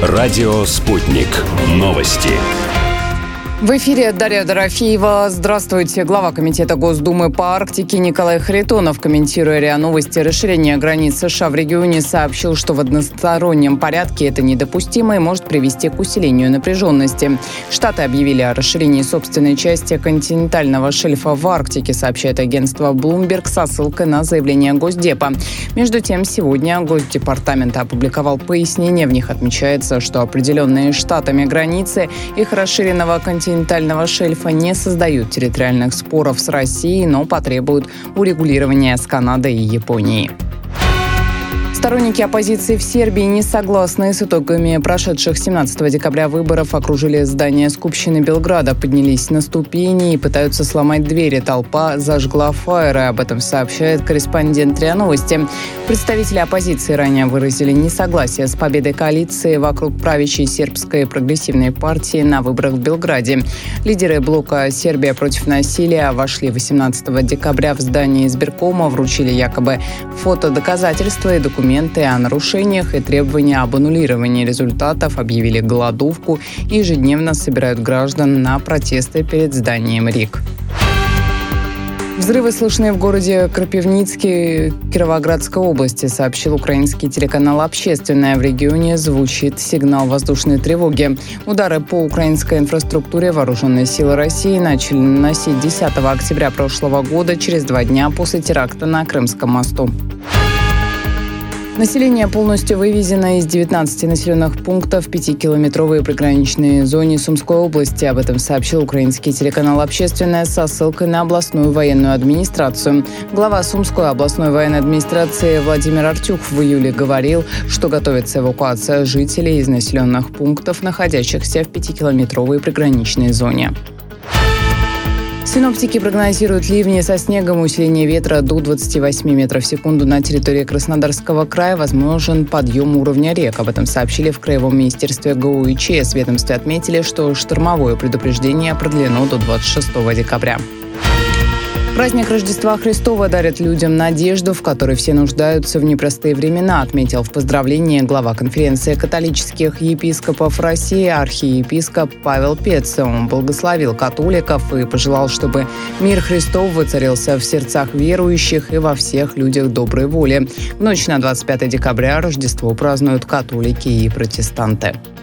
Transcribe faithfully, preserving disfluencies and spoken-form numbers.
Радио «Спутник». Новости. В эфире Дарья Дорофеева. Здравствуйте. Глава Комитета Госдумы по Арктике Николай Харитонов, комментируя РИА Новости расширение границ США в регионе, сообщил, что в одностороннем порядке это недопустимо и может привести к усилению напряженности. Штаты объявили о расширении собственной части континентального шельфа в Арктике, сообщает агентство Bloomberg со ссылкой на заявление Госдепа. Между тем, сегодня Госдепартамент опубликовал пояснение. В них отмечается, что определенные штатами границы их расширенного континентального континентального шельфа не создают территориальных споров с Россией, но потребуют урегулирования с Канадой и Японией. Сторонники оппозиции в Сербии, не согласные с итогами прошедших семнадцатого декабря выборов, окружили здание Скупщины Белграда, поднялись на ступени и пытаются сломать двери. Толпа зажгла фаеры. Об этом сообщает корреспондент РИА Новости. Представители оппозиции ранее выразили несогласие с победой коалиции вокруг правящей сербской прогрессивной партии на выборах в Белграде. Лидеры блока «Сербия против насилия» вошли восемнадцатого декабря в здание избиркома, вручили якобы фотодоказательства и документы о нарушениях и требования об аннулировании результатов, объявили голодовку и ежедневно собирают граждан на протесты перед зданием РИК. Взрывы слышны в городе Крапивницкий Кировоградской области, сообщил украинский телеканал «Общественное». В регионе звучит сигнал воздушной тревоги. Удары по украинской инфраструктуре вооруженные силы России начали наносить десятого октября прошлого года, через два дня после теракта на Крымском мосту. Население полностью вывезено из девятнадцати населенных пунктов в пятикилометровой приграничной зоне Сумской области. Об этом сообщил украинский телеканал «Общественное» со ссылкой на областную военную администрацию. Глава Сумской областной военной администрации Владимир Артюх в июле говорил, что готовится эвакуация жителей из населенных пунктов, находящихся в пятикилометровой приграничной зоне. Синоптики прогнозируют ливни со снегом, усиление ветра до двадцати восьми метров в секунду на территории Краснодарского края, возможен подъем уровня рек. Об этом сообщили в Краевом министерстве ГО и ЧС. В ведомстве отметили, что штормовое предупреждение продлено до двадцать шестого декабря. Праздник Рождества Христова дарит людям надежду, в которой все нуждаются в непростые времена, отметил в поздравлении глава конференции католических епископов России архиепископ Павел Пец. Он благословил католиков и пожелал, чтобы мир Христов воцарился в сердцах верующих и во всех людях доброй воли. В ночь на двадцать пятое декабря Рождество празднуют католики и протестанты.